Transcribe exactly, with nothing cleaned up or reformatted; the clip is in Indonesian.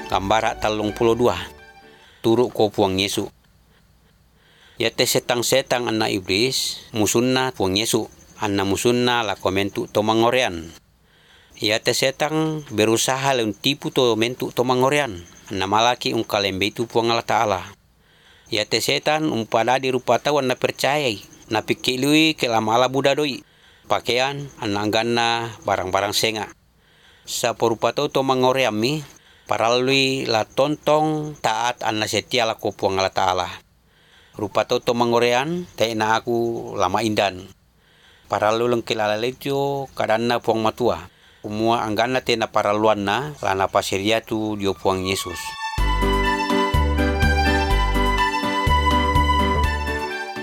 Gambara talong puluh dua. Turuk ko puang Yesu. Ya te setang-setang anna iblis musunna puang Yesu. Anna musunna la komentu to mangorean. Ya te setang berusaha leun tipu to mentu to mangorean. Anna malaki un kalembe itu puang Allah Ta'ala. Ya te setan umpada di rupa tau anna percayai. Na pikilui ke lamala buda doi. Pakaian anna angganna barang-barang senga. Sa porupa tau to mangoreami paralui la tontong taat anna setia la ko puang Allah Ta'ala. Rupa tau to mangorean te na aku lama indan. Paralu lengkilala lejo kadanna puang matua. Umua angganna te na paraluanna lana pasiriatu dio puang Yesus.